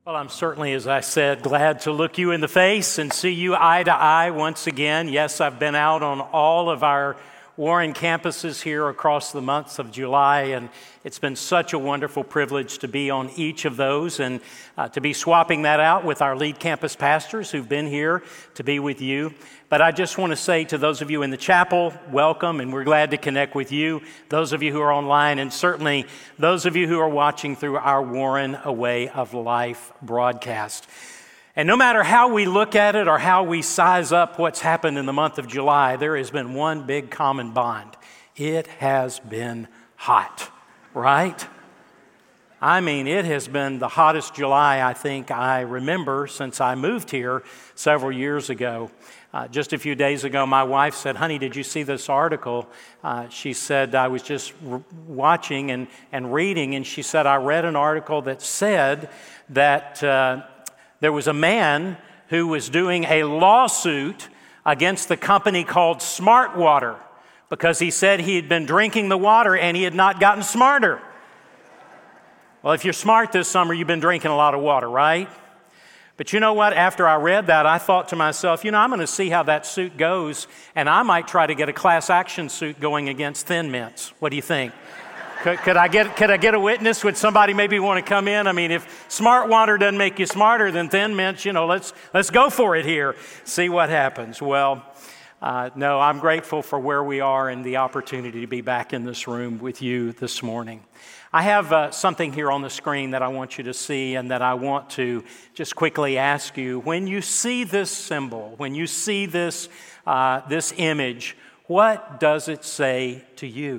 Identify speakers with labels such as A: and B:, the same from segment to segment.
A: Well, I'm certainly, as I said, glad to look you in the face and see you eye to eye once again. Yes, I've been out on all of our Warren campuses here across the months of July, and it's been such a wonderful privilege to be on each of those and to be swapping that out with our lead campus pastors who've been here to be with you. But I just want to say to those of you in the chapel, welcome, and we're glad to connect with you. Those of you who are online, and certainly those of you who are watching through our Warren A Way of Life broadcast. And no matter how we look at it or how we size up what's happened in the month of July, there has been one big common bond. It has been hot, right? I mean, it has been the hottest July I think I remember since I moved here several years ago. Just a few days ago, my wife said, "Honey, did you see this article?" She said, "I was just watching and reading," and she said, "I read an article that said that there was a man who was doing a lawsuit against the company called Smart Water because he said he had been drinking the water and he had not gotten smarter." Well, if you're smart this summer, you've been drinking a lot of water, right? But you know what? After I read that, I thought to myself, I'm going to see how that suit goes, and I might try to get a class action suit going against Thin Mints. What do you think? Could I get a witness? Would somebody maybe want to come in? I mean, if Smart Water doesn't make you smarter than Thin Mints, let's go for it here. See what happens. Well, no, I'm grateful for where we are and the opportunity to be back in this room with you this morning. I have something here on the screen that I want you to see and that I want to just quickly ask you. When you see this symbol, when you see this image, what does it say to you?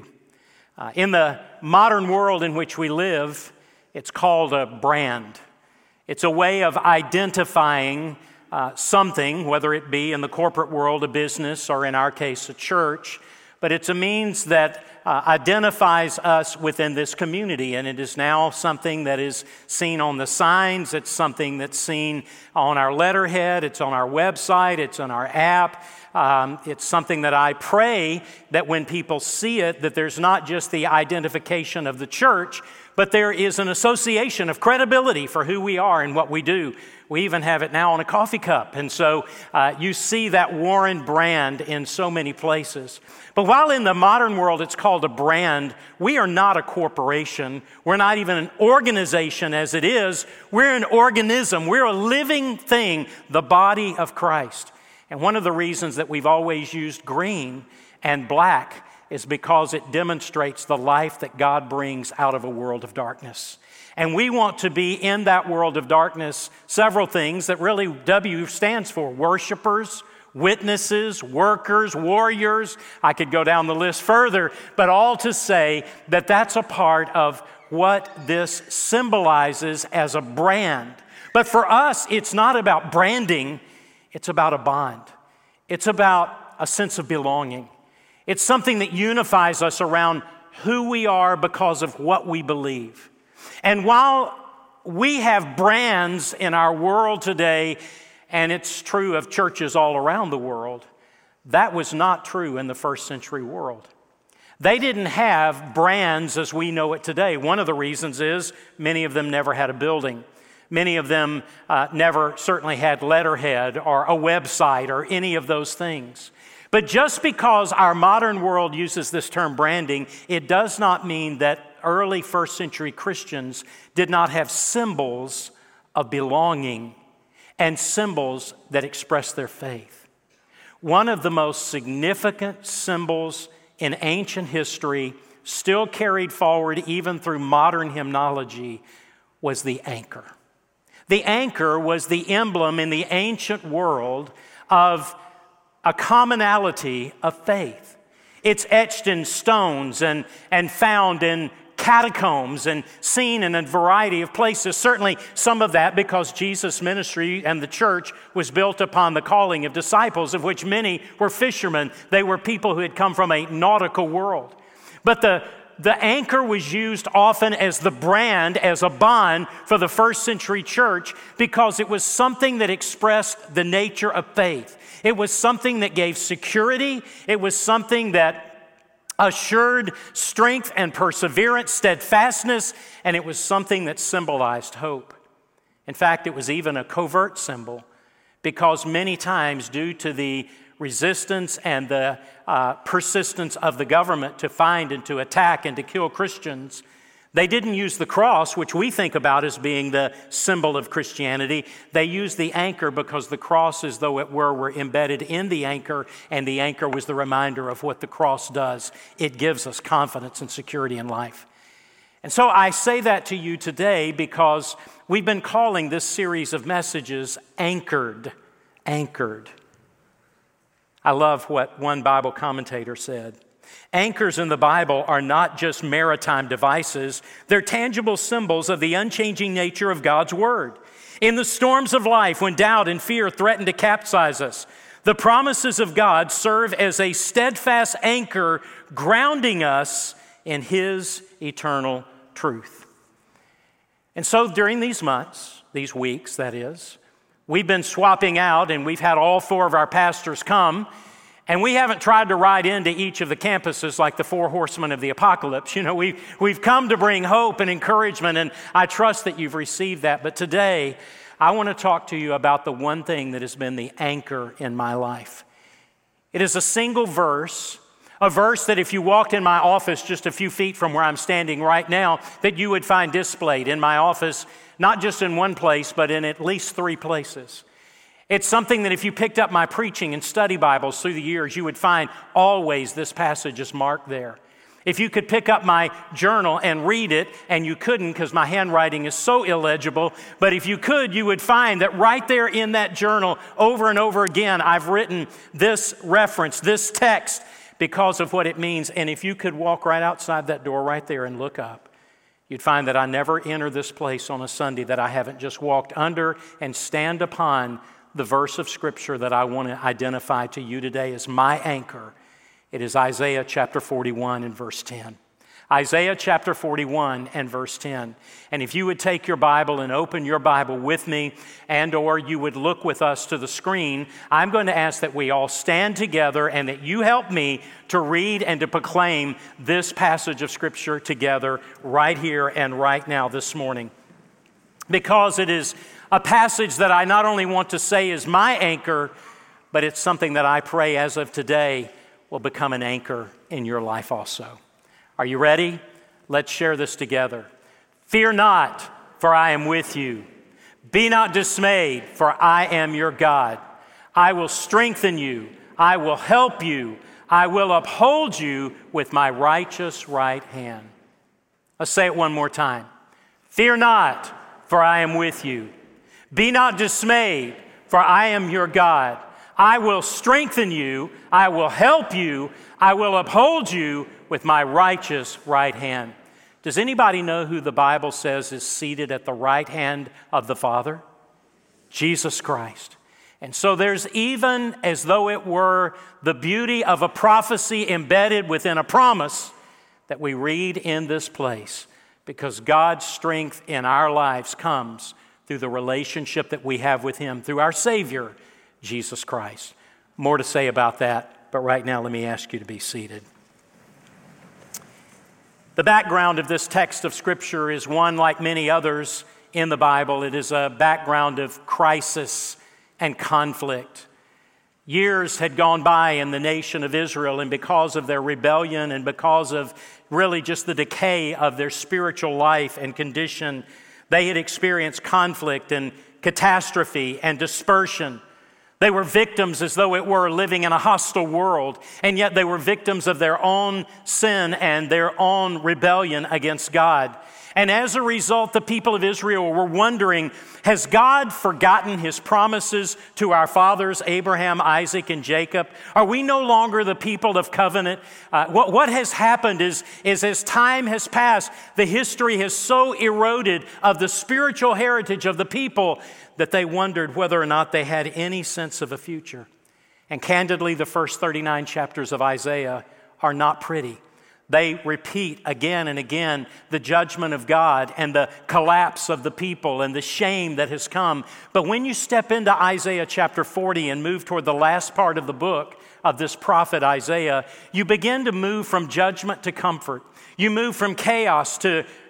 A: In the modern world in which we live, it's called a brand. It's a way of identifying something, whether it be in the corporate world, a business, or in our case, a church. But it's a means that identifies us within this community, and it is now something that is seen on the signs. It's something that's seen on our letterhead. It's on our website. It's on our app. It's something that I pray that when people see it, that there's not just the identification of the church, but there is an association of credibility for who we are and what we do. We even have it now on a coffee cup. And so you see that Warren brand in so many places. But while in the modern world it's called a brand, we are not a corporation. We're not even an organization as it is. We're an organism. We're a living thing, the body of Christ. And one of the reasons that we've always used green and black is because it demonstrates the life that God brings out of a world of darkness. And we want to be in that world of darkness, several things that really W stands for: worshipers, witnesses, workers, warriors. I could go down the list further, but all to say that that's a part of what this symbolizes as a brand. But for us, it's not about branding. It's about a bond. It's about a sense of belonging. It's something that unifies us around who we are because of what we believe. And while we have brands in our world today, and it's true of churches all around the world, that was not true in the first century world. They didn't have brands as we know it today. One of the reasons is many of them never had a building. Many of them never certainly had letterhead or a website or any of those things. But just because our modern world uses this term branding, it does not mean that early first century Christians did not have symbols of belonging and symbols that express their faith. One of the most significant symbols in ancient history, still carried forward even through modern hymnology, was the anchor. The anchor was the emblem in the ancient world of a commonality of faith. It's etched in stones and found in catacombs and seen in a variety of places. Certainly some of that because Jesus' ministry and the church was built upon the calling of disciples, of which many were fishermen. They were people who had come from a nautical world. But the anchor was used often as the brand, as a bond for the first century church because it was something that expressed the nature of faith. It was something that gave security. It was something that assured strength and perseverance, steadfastness, and it was something that symbolized hope. In fact, it was even a covert symbol because many times, due to the resistance and the persistence of the government to find and to attack and to kill Christians, they didn't use the cross, which we think about as being the symbol of Christianity. They used the anchor because the cross, as though it were embedded in the anchor, and the anchor was the reminder of what the cross does. It gives us confidence and security in life. And so I say that to you today because we've been calling this series of messages Anchored. Anchored. I love what one Bible commentator said. Anchors in the Bible are not just maritime devices. They're tangible symbols of the unchanging nature of God's Word. In the storms of life, when doubt and fear threaten to capsize us, the promises of God serve as a steadfast anchor grounding us in His eternal truth. And so during these months, these weeks that is, we've been swapping out, and we've had all four of our pastors come. And we haven't tried to ride into each of the campuses like the four horsemen of the apocalypse. You know, we've come to bring hope and encouragement, and I trust that you've received that. But today, I want to talk to you about the one thing that has been the anchor in my life. It is a single verse, a verse that if you walked in my office just a few feet from where I'm standing right now, that you would find displayed in my office, not just in one place, but in at least three places. It's something that if you picked up my preaching and study Bibles through the years, you would find always this passage is marked there. If you could pick up my journal and read it, and you couldn't because my handwriting is so illegible, but if you could, you would find that right there in that journal, over and over again, I've written this reference, this text, because of what it means. And if you could walk right outside that door right there and look up, you'd find that I never enter this place on a Sunday that I haven't just walked under and stand upon the verse of Scripture that I want to identify to you today as my anchor. It is Isaiah chapter 41 and verse 10. Isaiah chapter 41 and verse 10. And if you would take your Bible and open your Bible with me, and or you would look with us to the screen, I'm going to ask that we all stand together and that you help me to read and to proclaim this passage of Scripture together right here and right now this morning. Because it is a passage that I not only want to say is my anchor, but it's something that I pray as of today will become an anchor in your life also. Are you ready? Let's share this together. Fear not, for I am with you. Be not dismayed, for I am your God. I will strengthen you. I will help you. I will uphold you with my righteous right hand. Let's say it one more time. Fear not, for I am with you. Be not dismayed, for I am your God. I will strengthen you. I will help you. I will uphold you with my righteous right hand. Does anybody know who the Bible says is seated at the right hand of the Father? Jesus Christ. And so there's even, as though it were, the beauty of a prophecy embedded within a promise that we read in this place, because God's strength in our lives comes through the relationship that we have with Him, through our Savior, Jesus Christ. More to say about that, but right now let me ask you to be seated. The background of this text of Scripture is one like many others in the Bible. It is a background of crisis and conflict. Years had gone by in the nation of Israel, and because of their rebellion and because of really just the decay of their spiritual life and condition, they had experienced conflict and catastrophe and dispersion. They were victims, as though it were, living in a hostile world, and yet they were victims of their own sin and their own rebellion against God. And as a result, the people of Israel were wondering, has God forgotten His promises to our fathers, Abraham, Isaac, and Jacob? Are we no longer the people of covenant? What has happened is as time has passed, the history has so eroded of the spiritual heritage of the people that they wondered whether or not they had any sense of a future. And candidly, the first 39 chapters of Isaiah are not pretty. They repeat again and again the judgment of God and the collapse of the people and the shame that has come. But when you step into Isaiah chapter 40 and move toward the last part of the book of this prophet Isaiah, you begin to move from judgment to comfort. You move from chaos to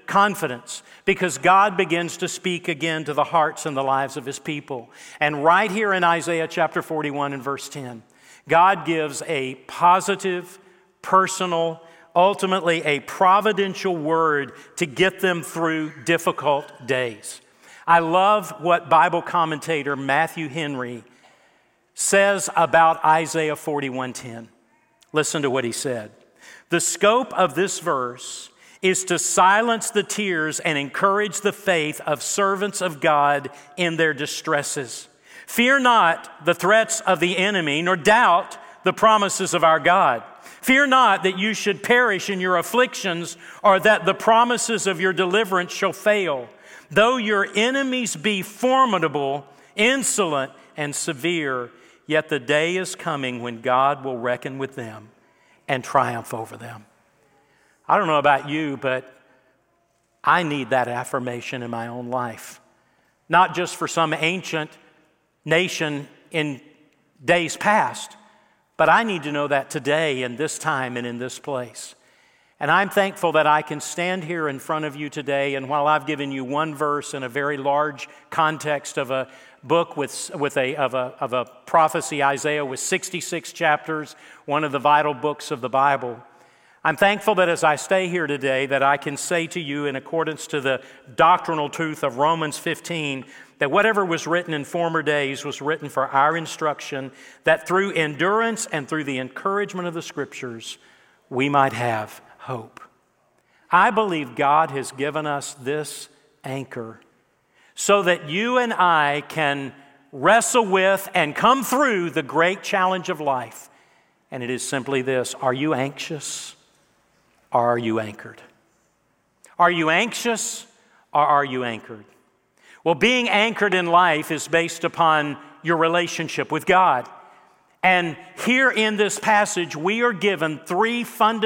A: confidence because God begins to speak again to the hearts and the lives of His people. And right here in Isaiah chapter 41 and verse 10, God gives a positive, personal, ultimately a providential word to get them through difficult days. I love what Bible commentator Matthew Henry says about Isaiah 41:10. Listen to what he said. The scope of this verse is to silence the tears and encourage the faith of servants of God in their distresses. Fear not the threats of the enemy, nor doubt the promises of our God. Fear not that you should perish in your afflictions, or that the promises of your deliverance shall fail. Though your enemies be formidable, insolent, and severe, yet the day is coming when God will reckon with them and triumph over them. I don't know about you, but I need that affirmation in my own life. Not just for some ancient nation in days past, but I need to know that today, in this time, and in this place. And I'm thankful that I can stand here in front of you today, and while I've given you one verse in a very large context of a book of a prophecy, Isaiah, with 66 chapters, one of the vital books of the Bible, I'm thankful that as I stay here today, that I can say to you, in accordance to the doctrinal truth of Romans 15, that whatever was written in former days was written for our instruction, that through endurance and through the encouragement of the Scriptures, we might have hope. I believe God has given us this anchor so that you and I can wrestle with and come through the great challenge of life. And it is simply this: are you anxious or are you anchored? Are you anxious or are you anchored? Well, being anchored in life is based upon your relationship with God. And here in this passage, we are given three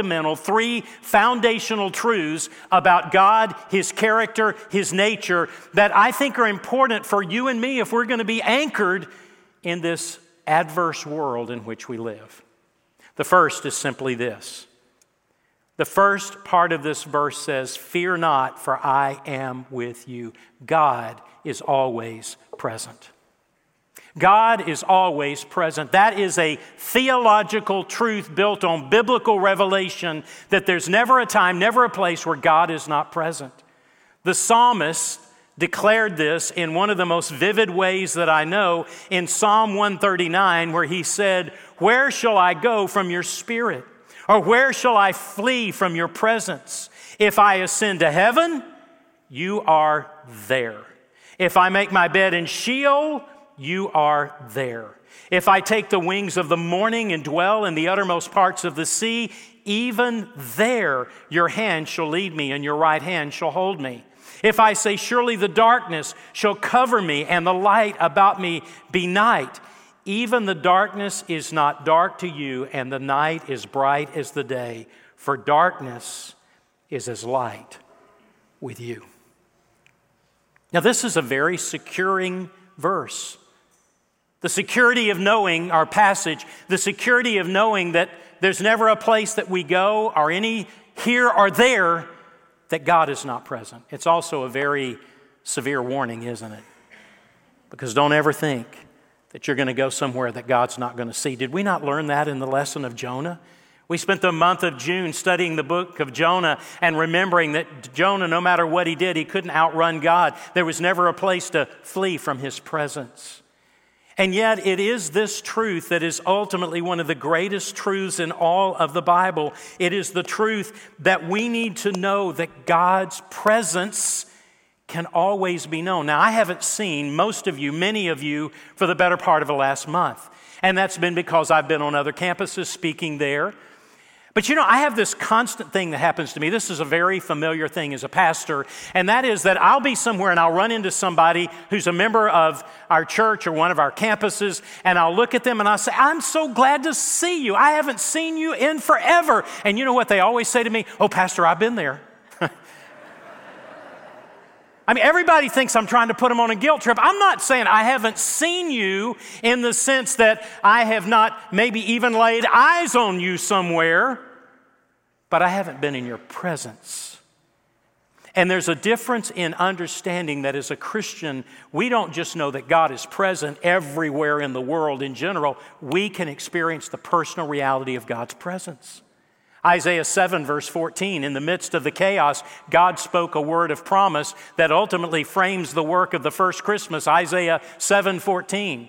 A: foundational truths about God, His character, His nature, that I think are important for you and me if we're going to be anchored in this adverse world in which we live. The first is simply this. The first part of this verse says, "Fear not, for I am with you." God is always present. God is always present. That is a theological truth built on biblical revelation, that there's never a time, never a place where God is not present. The psalmist declared this in one of the most vivid ways that I know in Psalm 139, where he said, "Where shall I go from your spirit? Or where shall I flee from your presence? If I ascend to heaven, you are there. If I make my bed in Sheol, you are there. If I take the wings of the morning and dwell in the uttermost parts of the sea, even there your hand shall lead me and your right hand shall hold me. If I say, surely the darkness shall cover me and the light about me be night, even the darkness is not dark to you and the night is bright as the day, for darkness is as light with you." Now, this is a very securing verse. The security of knowing our passage, the security of knowing that there's never a place that we go or any here or there that God is not present. It's also a very severe warning, isn't it? Because don't ever think that you're going to go somewhere that God's not going to see. Did we not learn that in the lesson of Jonah? We spent the month of June studying the book of Jonah and remembering that Jonah, no matter what he did, he couldn't outrun God. There was never a place to flee from His presence. And yet it is this truth that is ultimately one of the greatest truths in all of the Bible. It is the truth that we need to know that God's presence can always be known. Now, I haven't seen most of you, many of you, for the better part of the last month. And that's been because I've been on other campuses speaking there. But you know, I have this constant thing that happens to me. This is a very familiar thing as a pastor, and that is that I'll be somewhere and I'll run into somebody who's a member of our church or one of our campuses, and I'll look at them and I'll say, "I'm so glad to see you. I haven't seen you in forever." And you know what they always say to me? "Oh, Pastor, I've been there." I mean, everybody thinks I'm trying to put them on a guilt trip. I'm not saying I haven't seen you in the sense that I have not maybe even laid eyes on you somewhere, but I haven't been in your presence. And there's a difference in understanding that as a Christian, we don't just know that God is present everywhere in the world in general. We can experience the personal reality of God's presence. Isaiah 7 verse 14, in the midst of the chaos, God spoke a word of promise that ultimately frames the work of the first Christmas. Isaiah 7:14.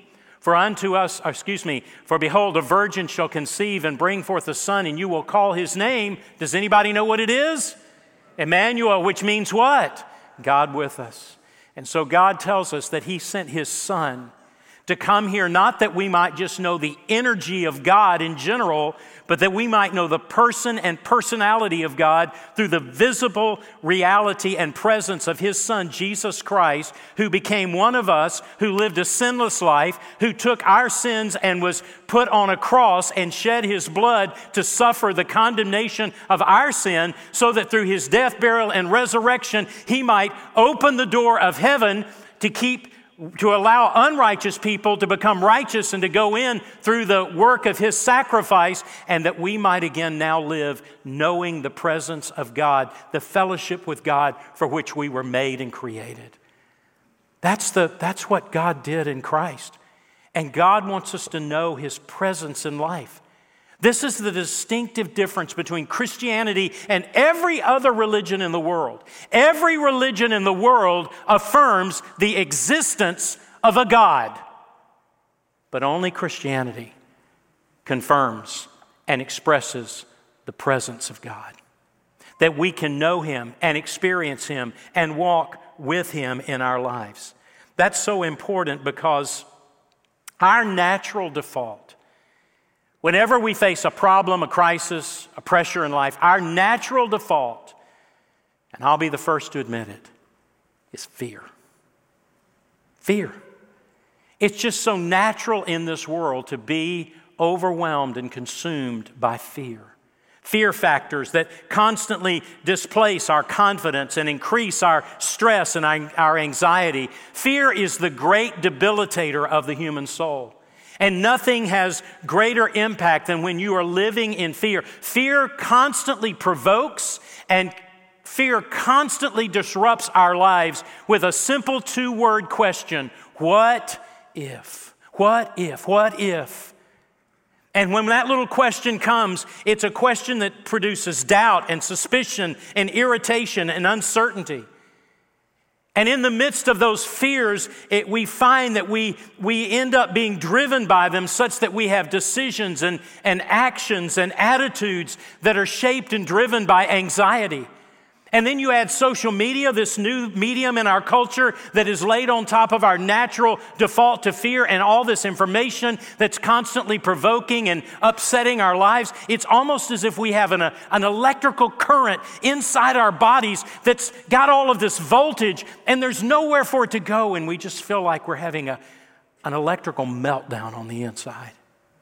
A: For behold, a virgin shall conceive and bring forth a son, and you will call his name. Does anybody know what it is? Emmanuel, which means what? God with us. And so God tells us that he sent his son to come here, not that we might just know the energy of God in general, but that we might know the person and personality of God through the visible reality and presence of his son, Jesus Christ, who became one of us, who lived a sinless life, who took our sins and was put on a cross and shed his blood to suffer the condemnation of our sin, so that through his death, burial, and resurrection, he might open the door of heaven to allow unrighteous people to become righteous and to go in through the work of his sacrifice, and that we might again now live knowing the presence of God, the fellowship with God for which we were made and created. That's what God did in Christ. And God wants us to know his presence in life. This is the distinctive difference between Christianity and every other religion in the world. Every religion in the world affirms the existence of a God, but only Christianity confirms and expresses the presence of God. That we can know him and experience him and walk with him in our lives. That's so important because our natural default, whenever we face a problem, a crisis, a pressure in life, our natural default, and I'll be the first to admit it, is fear. Fear. It's just so natural in this world to be overwhelmed and consumed by fear. Fear factors that constantly displace our confidence and increase our stress and our anxiety. Fear is the great debilitator of the human soul. And nothing has greater impact than when you are living in fear. Fear constantly provokes, and fear constantly disrupts our lives with a simple two-word question: what if? What if? What if? And when that little question comes, it's a question that produces doubt and suspicion and irritation and uncertainty. And in the midst of those fears, we find that we end up being driven by them such that we have decisions and actions and attitudes that are shaped and driven by anxiety. And then you add social media, this new medium in our culture that is laid on top of our natural default to fear, and all this information that's constantly provoking and upsetting our lives. It's almost as if we have an electrical current inside our bodies that's got all of this voltage, and there's nowhere for it to go, and we just feel like we're having an electrical meltdown on the inside.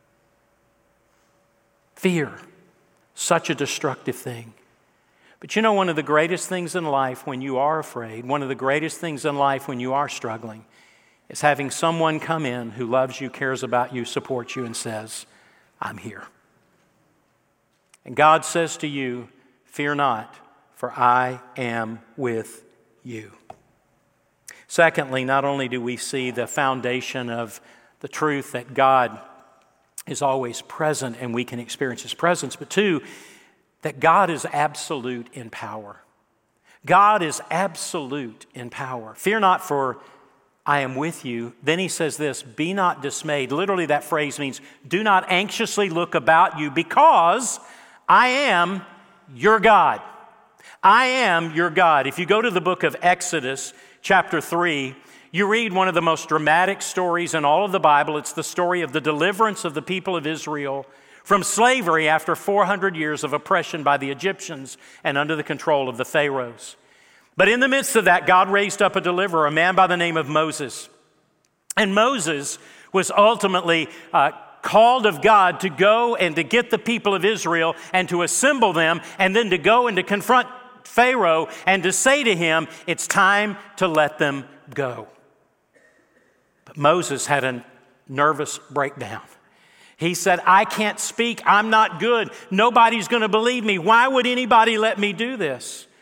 A: Fear, such a destructive thing. But you know, one of the greatest things in life when you are afraid, one of the greatest things in life when you are struggling, is having someone come in who loves you, cares about you, supports you, and says, I'm here. And God says to you, fear not, for I am with you. Secondly, not only do we see the foundation of the truth that God is always present and we can experience his presence, but two, that God is absolute in power. God is absolute in power. Fear not, for I am with you. Then he says this, be not dismayed. Literally that phrase means, do not anxiously look about you, because I am your God. I am your God. If you go to the book of Exodus, chapter 3, you read one of the most dramatic stories in all of the Bible. It's the story of the deliverance of the people of Israel from slavery after 400 years of oppression by the Egyptians and under the control of the Pharaohs. But in the midst of that, God raised up a deliverer, a man by the name of Moses. And Moses was ultimately called of God to go and to get the people of Israel and to assemble them, and then to go and to confront Pharaoh and to say to him, it's time to let them go. But Moses had a nervous breakdown. He said, I can't speak. I'm not good. Nobody's going to believe me. Why would anybody let me do this?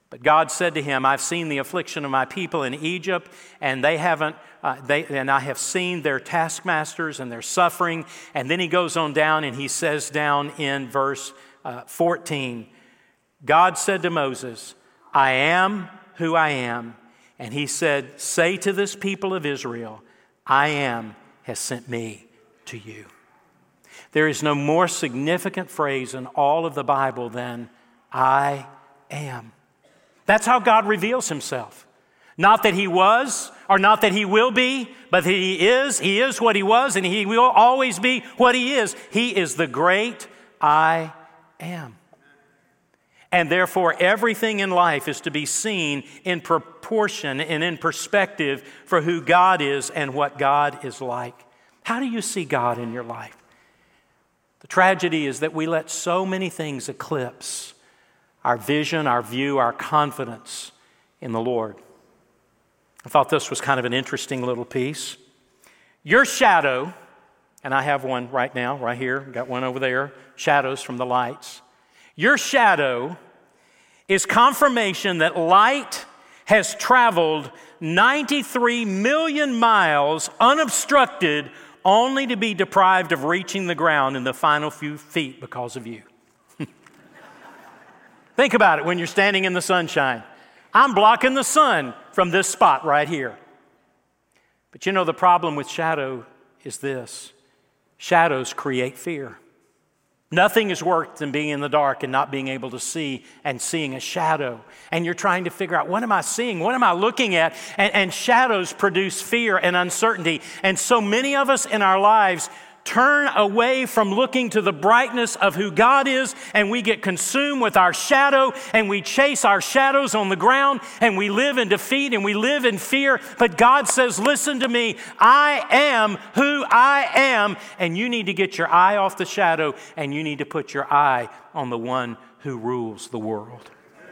A: But God said to him, I've seen the affliction of my people in Egypt, and I have seen their taskmasters and their suffering. And then he goes on down and he says down in verse 14, God said to Moses, I am who I am. And he said, say to this people of Israel, I am has sent me to you. There is no more significant phrase in all of the Bible than I am. That's how God reveals himself. Not that he was or not that he will be, but that he is what he was, and he will always be what he is. He is the great I am. And therefore, everything in life is to be seen in proportion and in perspective for who God is and what God is like. How do you see God in your life? The tragedy is that we let so many things eclipse our vision, our view, our confidence in the Lord. I thought this was kind of an interesting little piece. Your shadow, and I have one right now, right here, got one over there, shadows from the lights. Your shadow is confirmation that light has traveled 93 million miles unobstructed, only to be deprived of reaching the ground in the final few feet because of you. Think about it when you're standing in the sunshine. I'm blocking the sun from this spot right here. But you know, the problem with shadow is this. Shadows create fear. Nothing is worse than being in the dark and not being able to see and seeing a shadow. And you're trying to figure out, what am I seeing? What am I looking at? And shadows produce fear and uncertainty. And so many of us in our lives turn away from looking to the brightness of who God is, and we get consumed with our shadow, and we chase our shadows on the ground, and we live in defeat, and we live in fear. But God says, listen to me, I am who I am, and you need to get your eye off the shadow, and you need to put your eye on the one who rules the world.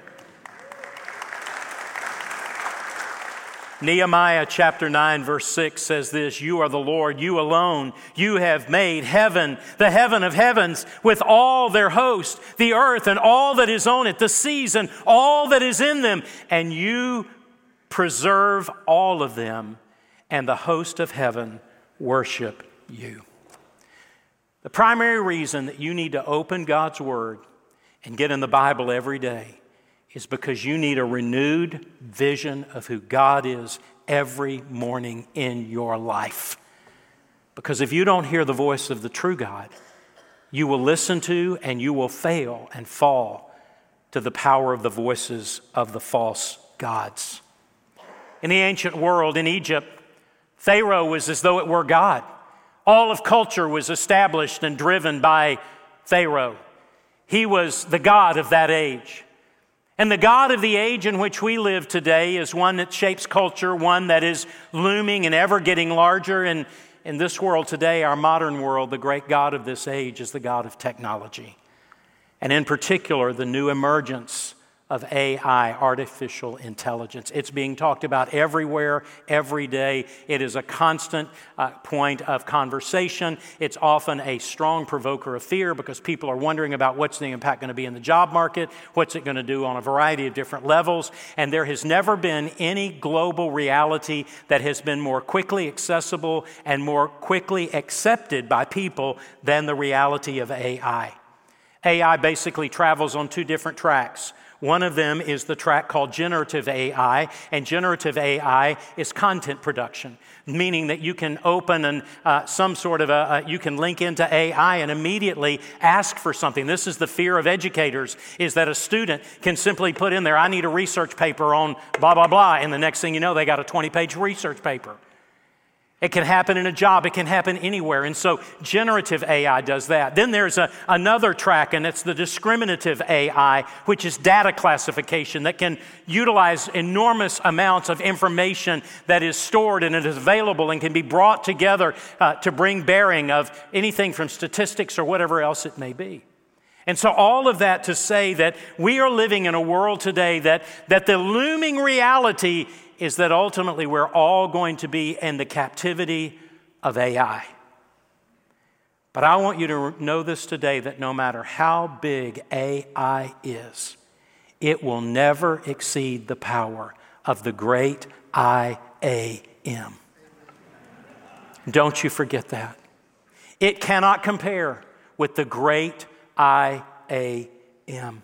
A: Nehemiah chapter 9 verse 6 says this, you are the Lord, you alone, you have made heaven, the heaven of heavens, with all their host, the earth and all that is on it, the seas and all that is in them, and you preserve all of them, and the host of heaven worship you. The primary reason that you need to open God's Word and get in the Bible every day is because you need a renewed vision of who God is every morning in your life. Because if you don't hear the voice of the true God, you will listen to and you will fail and fall to the power of the voices of the false gods. In the ancient world, in Egypt, Pharaoh was as though it were God. All of culture was established and driven by Pharaoh. He was the God of that age. And the God of the age in which we live today is one that shapes culture, one that is looming and ever getting larger. And in this world today, our modern world, the great God of this age is the God of technology. And in particular, the new emergence of AI, artificial intelligence. It's being talked about everywhere, every day. It is a constant point of conversation. It's often a strong provoker of fear because people are wondering about what's the impact going to be in the job market, what's it going to do on a variety of different levels. And there has never been any global reality that has been more quickly accessible and more quickly accepted by people than the reality of AI. AI basically travels on two different tracks. One of them is the track called generative AI, and generative AI is content production, meaning that you can open you can link into AI and immediately ask for something. This is the fear of educators, is that a student can simply put in there, I need a research paper on blah, blah, blah, and the next thing you know, they got a 20-page research paper. It can happen in a job. It can happen anywhere. And so generative AI does that. Then there's another track, and it's the discriminative AI, which is data classification that can utilize enormous amounts of information that is stored and it is available and can be brought together to bring bearing of anything from statistics or whatever else it may be. And so all of that to say that we are living in a world today that the looming reality is that ultimately we're all going to be in the captivity of AI. But I want you to know this today, that no matter how big AI is, it will never exceed the power of the great I AM. Don't you forget that. It cannot compare with the great I AM.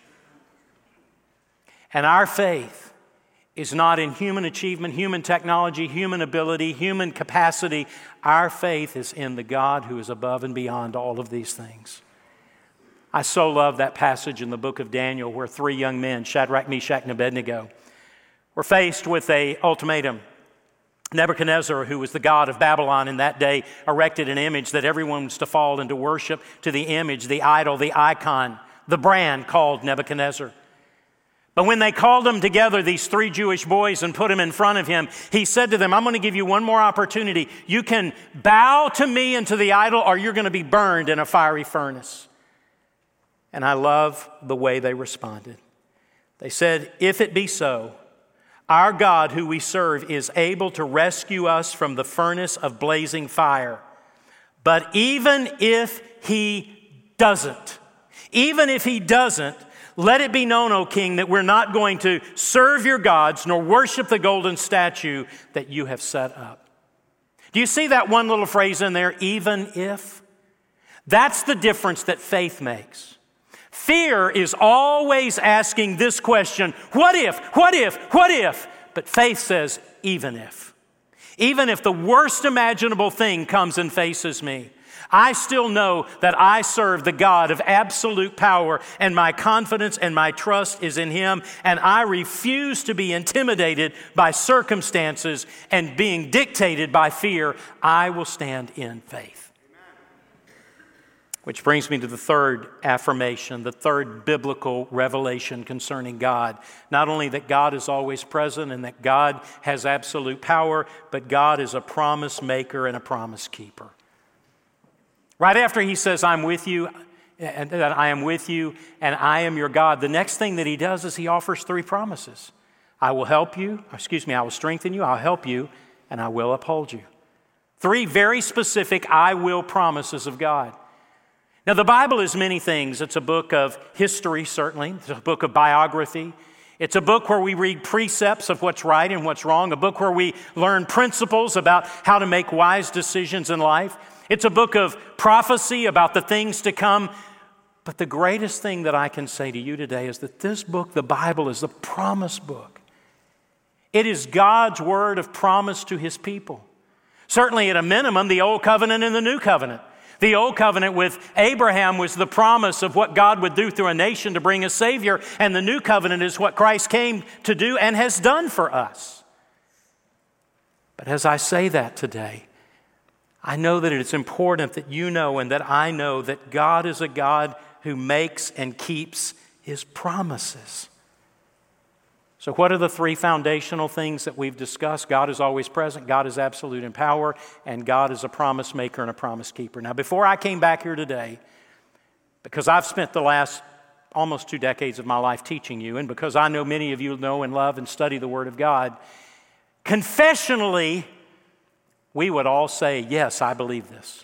A: And our faith is not in human achievement, human technology, human ability, human capacity. Our faith is in the God who is above and beyond all of these things. I so love that passage in the book of Daniel where three young men, Shadrach, Meshach, and Abednego, were faced with an ultimatum. Nebuchadnezzar, who was the god of Babylon in that day, erected an image that everyone was to fall into worship to the image, the idol, the icon, the brand called Nebuchadnezzar. But when they called them together, these three Jewish boys, and put them in front of him, he said to them, I'm going to give you one more opportunity. You can bow to me and to the idol, or you're going to be burned in a fiery furnace. And I love the way they responded. They said, if it be so, our God who we serve is able to rescue us from the furnace of blazing fire. But even if he doesn't, let it be known, O king, that we're not going to serve your gods nor worship the golden statue that you have set up. Do you see that one little phrase in there, even if? That's the difference that faith makes. Fear is always asking this question, what if, what if, what if? But faith says, even if. Even if the worst imaginable thing comes and faces me, I still know that I serve the God of absolute power, and my confidence and my trust is in Him, and I refuse to be intimidated by circumstances and being dictated by fear. I will stand in faith. Which brings me to the third affirmation, the third biblical revelation concerning God. Not only that God is always present and that God has absolute power, but God is a promise maker and a promise keeper. Right after he says, I'm with you, and that I am with you, and I am your God, the next thing that he does is he offers three promises. I will I will strengthen you, I'll help you, and I will uphold you. Three very specific I will promises of God. Now, the Bible is many things. It's a book of history, certainly. It's a book of biography. It's a book where we read precepts of what's right and what's wrong. A book where we learn principles about how to make wise decisions in life. It's a book of prophecy about the things to come. But the greatest thing that I can say to you today is that this book, the Bible, is the promise book. It is God's word of promise to His people. Certainly, at a minimum, the Old Covenant and the New Covenant. The Old Covenant with Abraham was the promise of what God would do through a nation to bring a Savior, and the New Covenant is what Christ came to do and has done for us. But as I say that today, I know that it's important that you know and that I know that God is a God who makes and keeps His promises. So what are the three foundational things that we've discussed? God is always present, God is absolute in power, and God is a promise maker and a promise keeper. Now, before I came back here today, because I've spent the last almost 2 decades of my life teaching you, and because I know many of you know and love and study the Word of God, confessionally, we would all say, yes, I believe this.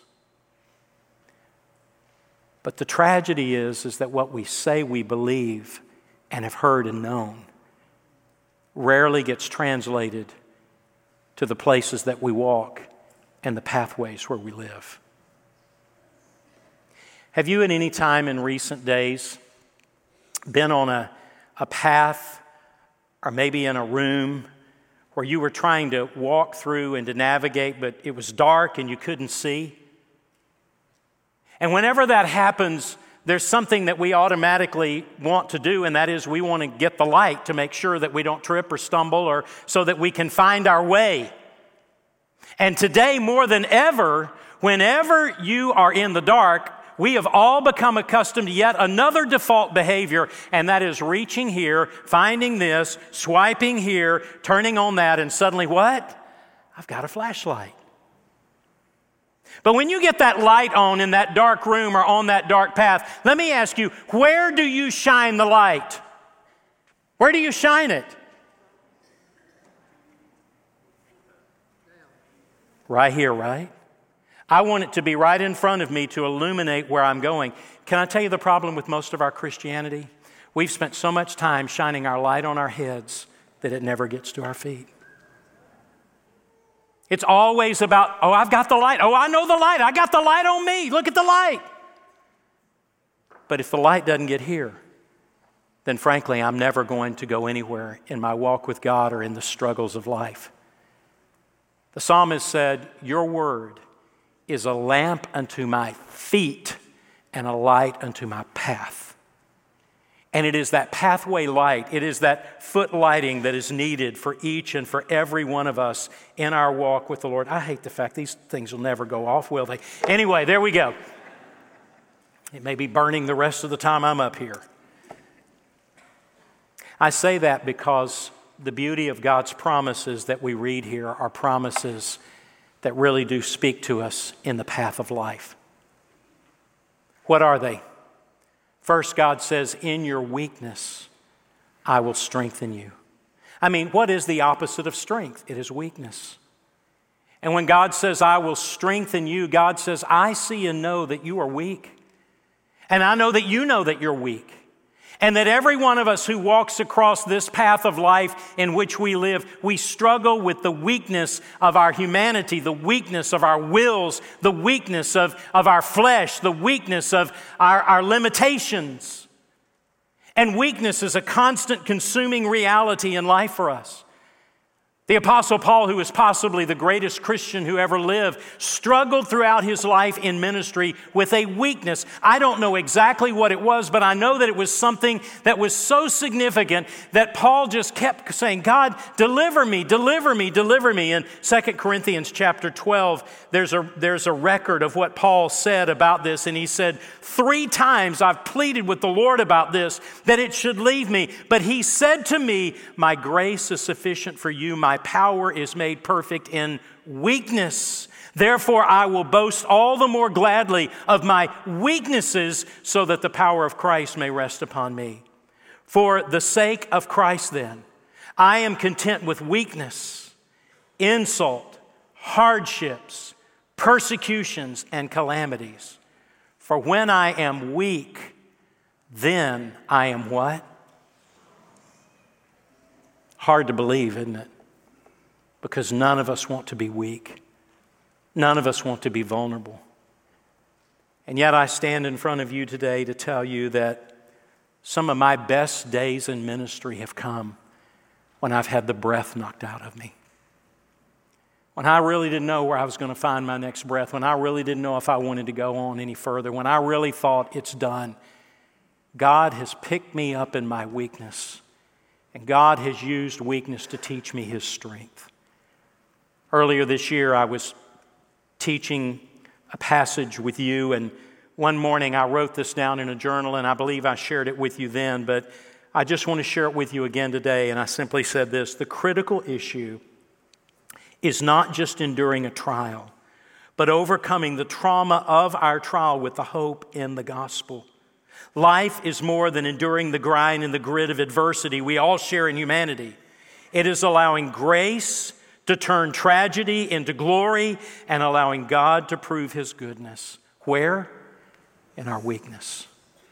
A: But the tragedy is that what we say we believe and have heard and known rarely gets translated to the places that we walk and the pathways where we live. Have you at any time in recent days been on a path or maybe in a room where you were trying to walk through and to navigate, but it was dark and you couldn't see? And whenever that happens, there's something that we automatically want to do, and that is we want to get the light to make sure that we don't trip or stumble, or so that we can find our way. And today, more than ever, whenever you are in the dark, we have all become accustomed to yet another default behavior, and that is reaching here, finding this, swiping here, turning on that, and suddenly what? I've got a flashlight. But when you get that light on in that dark room or on that dark path, let me ask you, where do you shine the light? Where do you shine it? Right here, right? I want it to be right in front of me to illuminate where I'm going. Can I tell you the problem with most of our Christianity? We've spent so much time shining our light on our heads that it never gets to our feet. It's always about, oh, I've got the light. Oh, I know the light. I got the light on me. Look at the light. But if the light doesn't get here, then frankly, I'm never going to go anywhere in my walk with God or in the struggles of life. The psalmist said, your word is a lamp unto my feet and a light unto my path. And it is that pathway light, it is that foot lighting that is needed for each and for every one of us in our walk with the Lord. I hate the fact these things will never go off, will they? Anyway, there we go. It may be burning the rest of the time I'm up here. I say that because the beauty of God's promises that we read here are promises that really do speak to us in the path of life. What are they? First, God says, in your weakness, I will strengthen you. I mean, what is the opposite of strength? It is weakness. And when God says, I will strengthen you, God says, I see and know that you are weak. And I know that you know that you're weak. And that every one of us who walks across this path of life in which we live, we struggle with the weakness of our humanity, the weakness of our wills, the weakness of our flesh, the weakness of our limitations. And weakness is a constant consuming reality in life for us. The Apostle Paul, who is possibly the greatest Christian who ever lived, struggled throughout his life in ministry with a weakness. I don't know exactly what it was, but I know that it was something that was so significant that Paul just kept saying, God, deliver me, deliver me, deliver me. In 2 Corinthians chapter 12, there's a record of what Paul said about this, and he said, 3 times I've pleaded with the Lord about this, that it should leave me. But he said to me, my grace is sufficient for you, my power is made perfect in weakness. Therefore, I will boast all the more gladly of my weaknesses so that the power of Christ may rest upon me. For the sake of Christ, then, I am content with weakness, insult, hardships, persecutions, and calamities. For when I am weak, then I am what? Hard to believe, isn't it? Because none of us want to be weak. None of us want to be vulnerable. And yet I stand in front of you today to tell you that some of my best days in ministry have come when I've had the breath knocked out of me. When I really didn't know where I was going to find my next breath. When I really didn't know if I wanted to go on any further. When I really thought it's done. God has picked me up in my weakness. And God has used weakness to teach me His strength. Earlier this year, I was teaching a passage with you, and one morning I wrote this down in a journal, and I believe I shared it with you then, but I just want to share it with you again today, and I simply said this: the critical issue is not just enduring a trial, but overcoming the trauma of our trial with the hope in the gospel. Life is more than enduring the grind and the grit of adversity we all share in humanity. It is allowing grace to turn tragedy into glory and allowing God to prove His goodness. Where? In our weakness.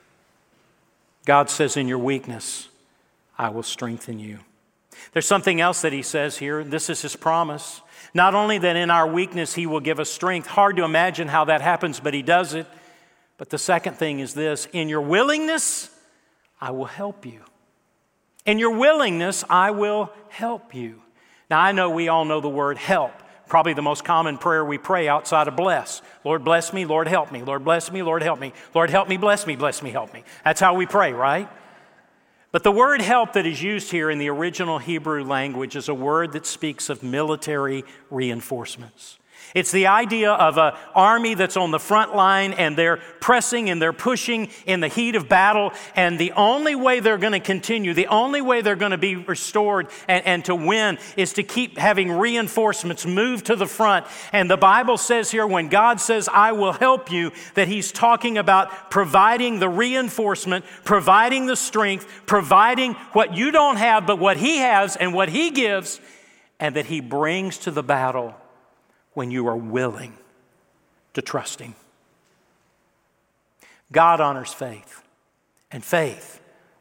A: God says, in your weakness, I will strengthen you. There's something else that He says here. This is His promise. Not only that in our weakness He will give us strength. Hard to imagine how that happens, but He does it. But the second thing is this: in your willingness, I will help you. In your willingness, I will help you. Now, I know we all know the word help. Probably the most common prayer we pray outside of bless. Lord, bless me. Lord, help me. Lord, bless me. Lord, help me. Lord, help me. Bless me. Bless me. Help me. That's how we pray, right? But the word help that is used here in the original Hebrew language is a word that speaks of military reinforcements. It's the idea of an army that's on the front line, and they're pressing and they're pushing in the heat of battle, and the only way they're going to continue, the only way they're going to be restored and to win is to keep having reinforcements move to the front. And the Bible says here, when God says, I will help you, that He's talking about providing the reinforcement, providing the strength, providing what you don't have but what He has and what He gives, and that He brings to the battle when you are willing to trust Him. God honors faith, and faith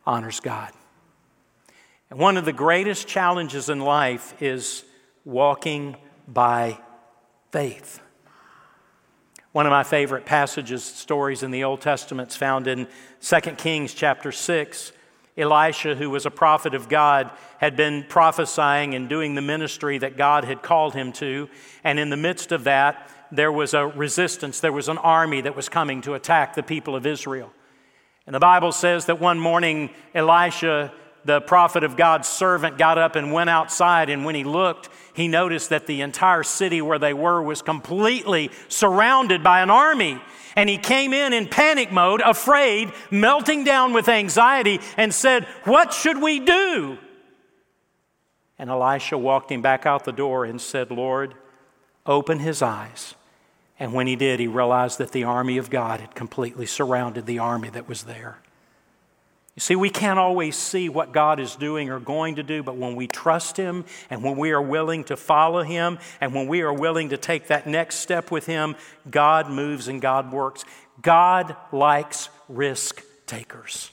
A: honors God. And one of the greatest challenges in life is walking by faith. One of my favorite stories in the Old Testament is found in 2 Kings chapter 6. Elisha, who was a prophet of God, had been prophesying and doing the ministry that God had called him to. And in the midst of that, there was a resistance. There was an army that was coming to attack the people of Israel. And the Bible says that one morning, Elisha, the prophet of God's servant, got up and went outside. And when he looked, he noticed that the entire city where they were was completely surrounded by an army. And he came in panic mode, afraid, melting down with anxiety, and said, "What should we do?" And Elisha walked him back out the door and said, "Lord, open his eyes." And when he did, he realized that the army of God had completely surrounded the army that was there. You see, we can't always see what God is doing or going to do, but when we trust Him and when we are willing to follow Him and when we are willing to take that next step with Him, God moves and God works. God likes risk takers.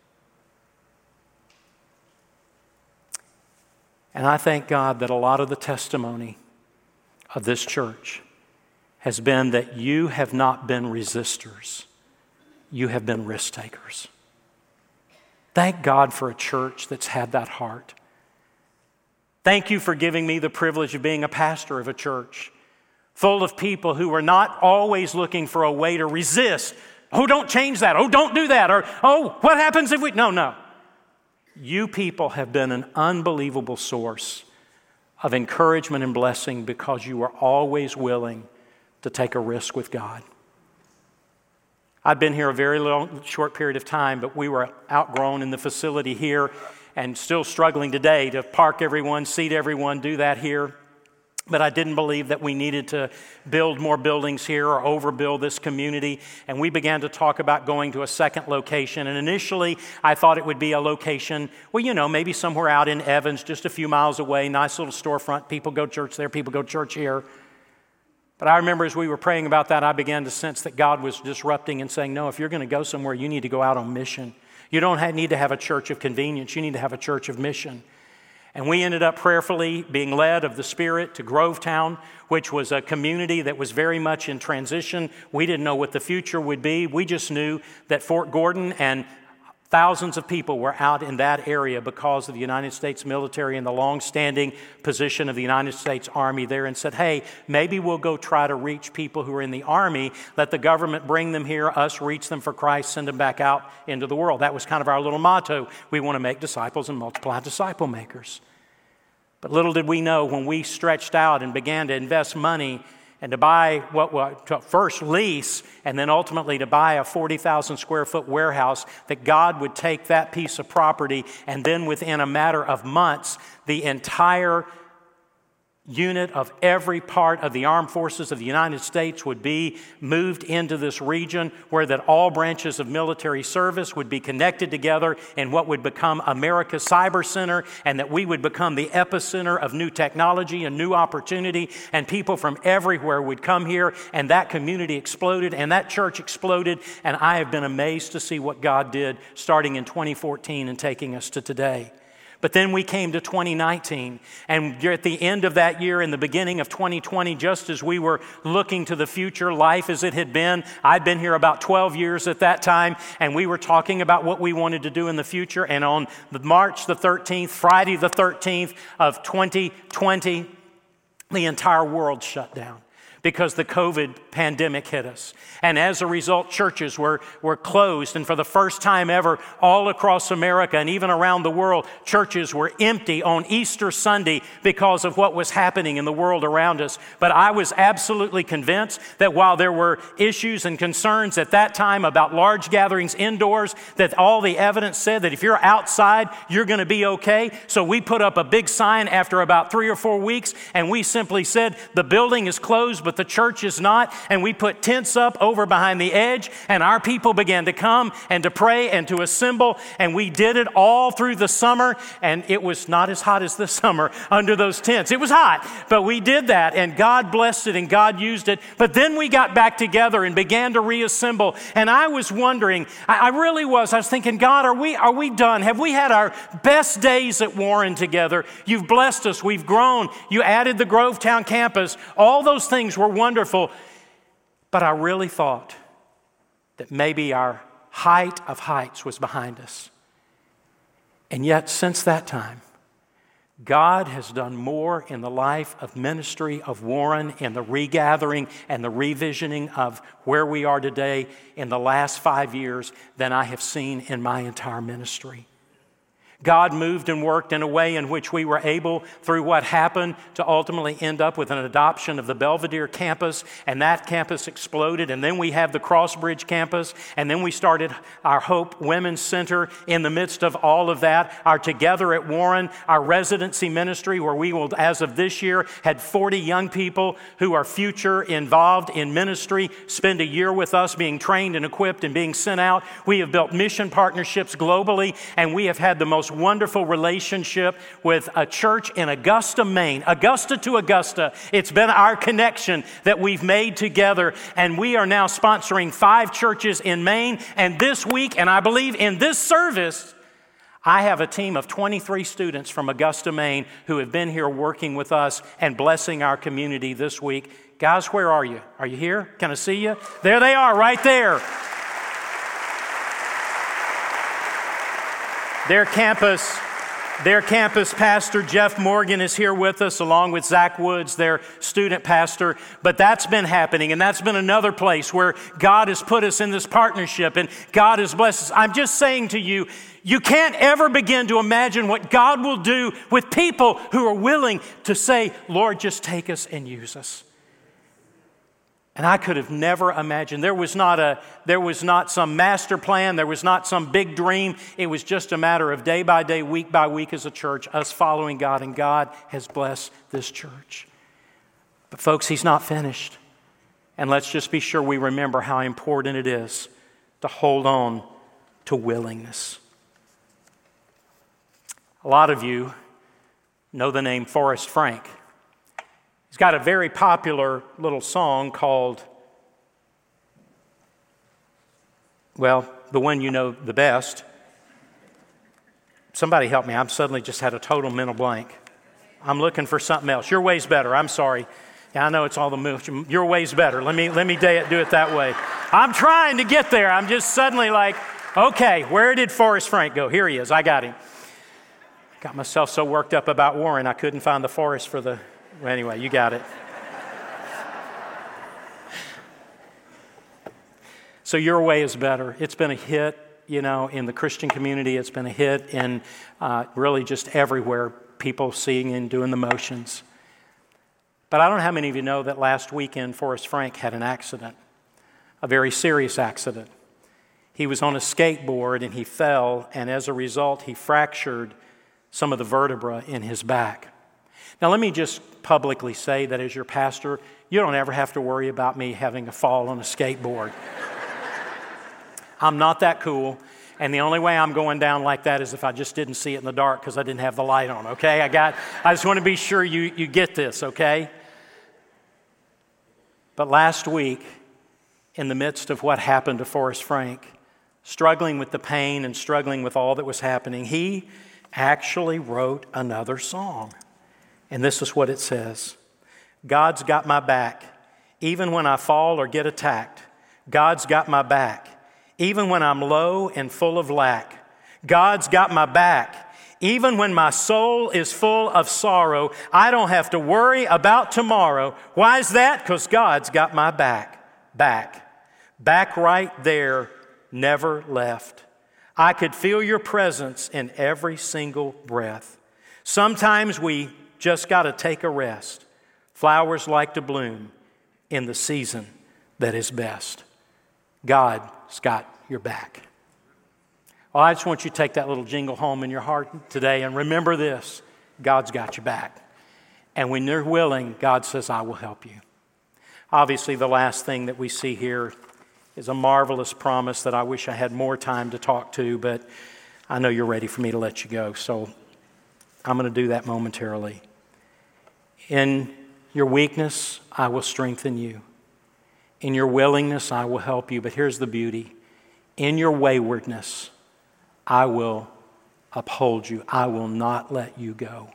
A: And I thank God that a lot of the testimony of this church has been that you have not been resistors, you have been risk takers. Thank God for a church that's had that heart. Thank you for giving me the privilege of being a pastor of a church full of people who are not always looking for a way to resist. Oh, don't change that. Oh, don't do that. Or, oh, what happens if we... No. You people have been an unbelievable source of encouragement and blessing because you are always willing to take a risk with God. I've been here a very short period of time, but we were outgrown in the facility here and still struggling today to park everyone, seat everyone, do that here. But I didn't believe that we needed to build more buildings here or overbuild this community. And we began to talk about going to a second location. And initially, I thought it would be a location, well, maybe somewhere out in Evans, just a few miles away, nice little storefront. People go to church there, people go to church here. But I remember as we were praying about that, I began to sense that God was disrupting and saying, no, if you're going to go somewhere, you need to go out on mission. You don't need to have a church of convenience. You need to have a church of mission. And we ended up prayerfully being led of the Spirit to Grovetown, which was a community that was very much in transition. We didn't know what the future would be. We just knew that Fort Gordon and thousands of people were out in that area because of the United States military and the long-standing position of the United States Army there, and said, hey, maybe we'll go try to reach people who are in the Army, let the government bring them here, us reach them for Christ, send them back out into the world. That was kind of our little motto. We want to make disciples and multiply disciple makers. But little did we know when we stretched out and began to invest money and to buy to first lease and then ultimately to buy a 40,000 square foot warehouse, that God would take that piece of property and then within a matter of months, the entire unit of every part of the armed forces of the United States would be moved into this region where that all branches of military service would be connected together in what would become America's Cyber Center, and that we would become the epicenter of new technology and new opportunity, and people from everywhere would come here, and that community exploded and that church exploded, and I have been amazed to see what God did starting in 2014 and taking us to today. But then we came to 2019, and at the end of that year, in the beginning of 2020, just as we were looking to the future, life as it had been, I'd been here about 12 years at that time, and we were talking about what we wanted to do in the future, and on March the 13th, Friday the 13th of 2020, the entire world shut down because the COVID pandemic hit us. And as a result, churches were closed. And for the first time ever, all across America and even around the world, churches were empty on Easter Sunday because of what was happening in the world around us. But I was absolutely convinced that while there were issues and concerns at that time about large gatherings indoors, that all the evidence said that if you're outside, you're going to be okay. So we put up a big sign after about 3 or 4 weeks, and we simply said, the building is closed, but but the church is not. And we put tents up over behind the edge, and our people began to come and to pray and to assemble. And we did it all through the summer, and it was not as hot as this summer under those tents. It was hot, but we did that, and God blessed it, and God used it. But then we got back together and began to reassemble. And I was wondering, I really was. I was thinking, God, are we done? Have we had our best days at Warren together? You've blessed us. We've grown. You added the Grovetown campus. All those things were wonderful. But I really thought that maybe our height of heights was behind us. And yet, since that time, God has done more in the life of ministry of Warren, in the regathering and the revisioning of where we are today in the last 5 years than I have seen in my entire ministry. God moved and worked in a way in which we were able, through what happened, to ultimately end up with an adoption of the Belvedere campus, and that campus exploded. And then we have the Crossbridge campus, and then we started our Hope Women's Center in the midst of all of that. Our Together at Warren, our residency ministry, where we will, as of this year, had 40 young people who are future involved in ministry, spend a year with us being trained and equipped and being sent out. We have built mission partnerships globally, and we have had the most wonderful relationship with a church in Augusta, Maine. Augusta to Augusta. It's been our connection that we've made together, and we are now sponsoring 5 churches in Maine. And this week, and I believe in this service, I have a team of 23 students from Augusta, Maine, who have been here working with us and blessing our community this week. Guys, where are you? Are you here? Can I see you? There they are, right there. Their campus pastor, Jeff Morgan, is here with us, along with Zach Woods, their student pastor. But that's been happening, and that's been another place where God has put us in this partnership, and God has blessed us. I'm just saying to you, you can't ever begin to imagine what God will do with people who are willing to say, Lord, just take us and use us. And I could have never imagined. There was not some master plan. There was not some big dream. It was just a matter of day by day, week by week as a church, us following God, and God has blessed this church. But folks, He's not finished. And let's just be sure we remember how important it is to hold on to willingness. A lot of you know the name Forrest Frank. He's got a very popular little song called, well, the one you know the best. Somebody help me. I'm suddenly just had a total mental blank. I'm looking for something else. Your way's better. I'm sorry. Yeah, I know it's all the move. Your way's better. Let me do it that way. I'm trying to get there. I'm just suddenly like, okay, where did Forrest Frank go? Here he is. I got him. Got myself so worked up about Warren, I couldn't find the forest for the... Well, anyway, you got it. So Your Way is Better. It's been a hit, in the Christian community. It's been a hit in really just everywhere, people singing and doing the motions. But I don't know how many of you know that last weekend Forrest Frank had an accident, a very serious accident. He was on a skateboard and he fell, and as a result, he fractured some of the vertebra in his back. Now, let me just publicly say that as your pastor, you don't ever have to worry about me having a fall on a skateboard. I'm not that cool, and the only way I'm going down like that is if I just didn't see it in the dark because I didn't have the light on, okay? I just want to be sure you get this, okay? But last week, in the midst of what happened to Forrest Frank, struggling with the pain and struggling with all that was happening, he actually wrote another song. And this is what it says. God's got my back, even when I fall or get attacked. God's got my back, even when I'm low and full of lack. God's got my back, even when my soul is full of sorrow. I don't have to worry about tomorrow. Why is that? Because God's got my back. Back right there, never left. I could feel your presence in every single breath. Sometimes we just got to take a rest. Flowers like to bloom in the season that is best. God's got your back. Well, I just want you to take that little jingle home in your heart today and remember this. God's got your back. And when you're willing, God says, I will help you. Obviously, the last thing that we see here is a marvelous promise that I wish I had more time to talk to, but I know you're ready for me to let you go, so I'm going to do that momentarily. In your weakness, I will strengthen you. In your willingness, I will help you. But here's the beauty. In your waywardness, I will uphold you. I will not let you go.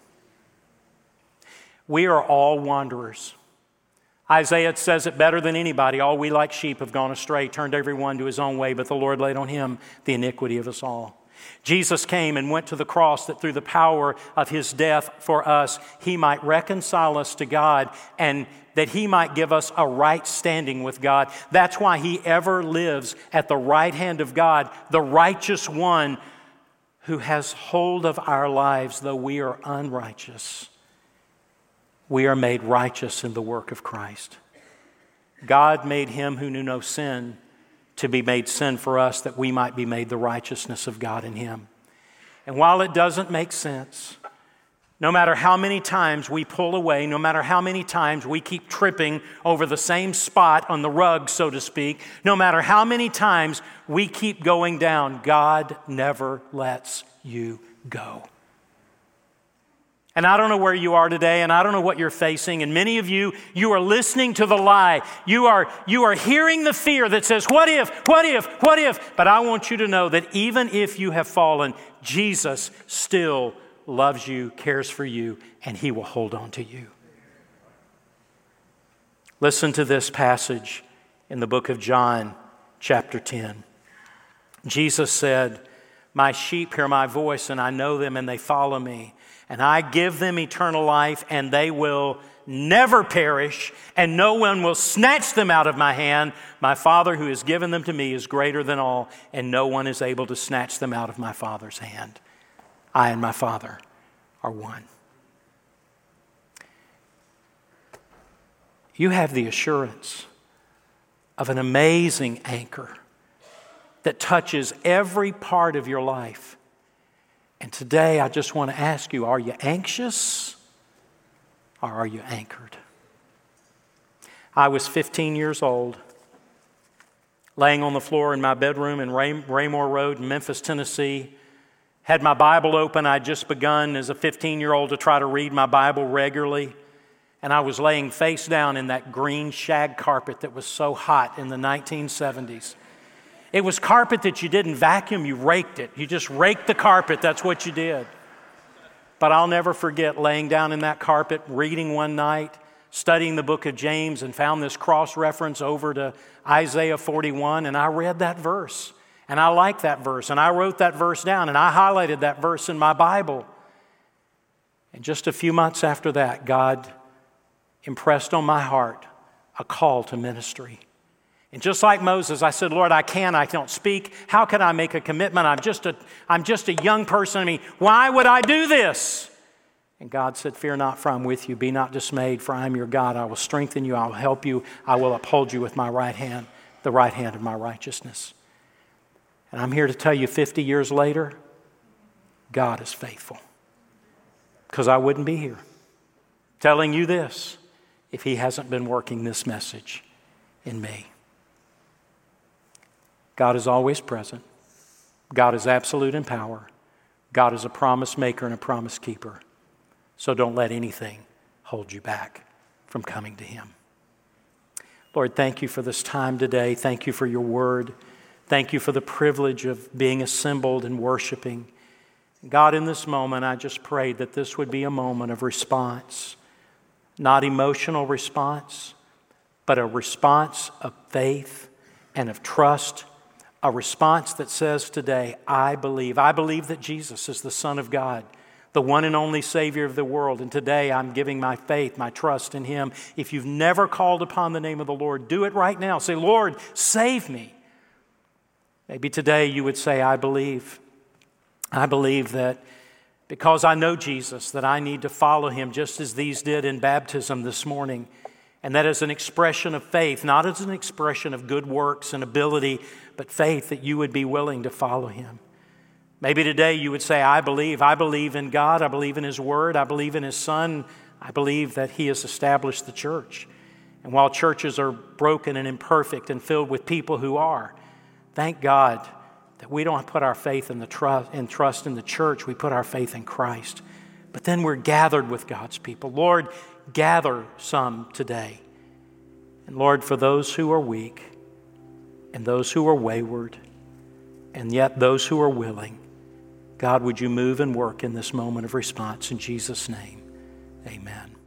A: We are all wanderers. Isaiah says it better than anybody. All we like sheep have gone astray, turned everyone to his own way, but the Lord laid on him the iniquity of us all. Jesus came and went to the cross that through the power of his death for us, he might reconcile us to God and that he might give us a right standing with God. That's why he ever lives at the right hand of God, the righteous one who has hold of our lives, though we are unrighteous. We are made righteous in the work of Christ. God made him who knew no sin to be made sin for us, that we might be made the righteousness of God in him. And while it doesn't make sense, no matter how many times we pull away, no matter how many times we keep tripping over the same spot on the rug, so to speak, no matter how many times we keep going down, God never lets you go. And I don't know where you are today, and I don't know what you're facing, and many of you are listening to the lie. You are hearing the fear that says, what if? But I want you to know that even if you have fallen, Jesus still loves you, cares for you, and he will hold on to you. Listen to this passage in the book of John, chapter 10. Jesus said, "My sheep hear my voice, and I know them, and they follow me. And I give them eternal life, and they will never perish, and no one will snatch them out of my hand. My Father who has given them to me is greater than all, and no one is able to snatch them out of my Father's hand. I and my Father are one." You have the assurance of an amazing anchor that touches every part of your life. And today I just want to ask you, are you anxious or are you anchored? I was 15 years old, laying on the floor in my bedroom in Raymore Road in Memphis, Tennessee. Had my Bible open. I'd just begun as a 15-year-old to try to read my Bible regularly. And I was laying face down in that green shag carpet that was so hot in the 1970s. It was carpet that you didn't vacuum, you raked it. You just raked the carpet, that's what you did. But I'll never forget laying down in that carpet, reading one night, studying the book of James, and found this cross-reference over to Isaiah 41, and I read that verse. And I liked that verse, and I wrote that verse down, and I highlighted that verse in my Bible. And just a few months after that, God impressed on my heart a call to ministry. And just like Moses, I said, "Lord, I don't speak. How can I make a commitment? I'm just a young person. I mean, why would I do this?" And God said, "Fear not, for I'm with you. Be not dismayed, for I am your God. I will strengthen you. I will help you. I will uphold you with my right hand, the right hand of my righteousness." And I'm here to tell you 50 years later, God is faithful. Because I wouldn't be here telling you this if he hasn't been working this message in me. God is always present. God is absolute in power. God is a promise maker and a promise keeper. So don't let anything hold you back from coming to him. Lord, thank you for this time today. Thank you for your word. Thank you for the privilege of being assembled and worshiping. God, in this moment, I just pray that this would be a moment of response, not emotional response, but a response of faith and of trust. A response that says today, I believe that Jesus is the Son of God, the one and only Savior of the world. And today I'm giving my faith, my trust in him. If you've never called upon the name of the Lord, do it right now. Say, "Lord, save me." Maybe today you would say, I believe that because I know Jesus, that I need to follow him just as these did in baptism this morning. And that is an expression of faith, not as an expression of good works and ability, but faith that you would be willing to follow him. Maybe today you would say, I believe in God, I believe in his word, I believe in his Son, I believe that he has established the church. And while churches are broken and imperfect and filled with people who are, thank God that we don't put our faith in trust in the church. We put our faith in Christ. But then we're gathered with God's people. Lord, gather some today. And Lord, for those who are weak and those who are wayward and yet those who are willing, God, would you move and work in this moment of response in Jesus' name? Amen.